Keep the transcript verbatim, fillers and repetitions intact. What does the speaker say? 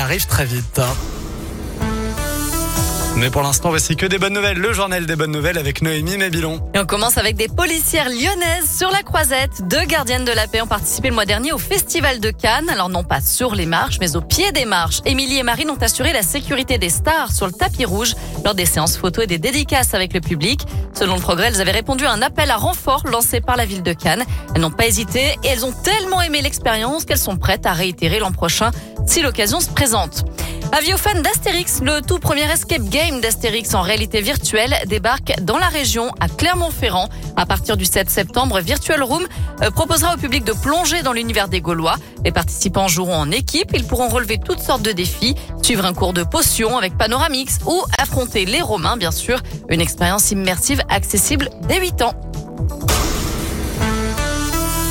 arrive très vite. Mais pour l'instant, voici que des bonnes nouvelles. Le journal des bonnes nouvelles avec Noémie Mabilon. Et on commence avec des policières lyonnaises sur la Croisette. Deux gardiennes de la paix ont participé le mois dernier au Festival de Cannes. Alors non pas sur les marches, mais au pied des marches. Émilie et Marine ont assuré la sécurité des stars sur le tapis rouge lors des séances photos et des dédicaces avec le public. Selon le Progrès, elles avaient répondu à un appel à renfort lancé par la ville de Cannes. Elles n'ont pas hésité et elles ont tellement aimé l'expérience qu'elles sont prêtes à réitérer l'an prochain si l'occasion se présente. Avis aux fans d'Astérix, le tout premier escape game d'Astérix en réalité virtuelle débarque dans la région à Clermont-Ferrand. À partir du sept septembre, Virtual Room proposera au public de plonger dans l'univers des Gaulois. Les participants joueront en équipe, ils pourront relever toutes sortes de défis, suivre un cours de potions avec Panoramix ou affronter les Romains bien sûr. Une expérience immersive accessible dès huit ans.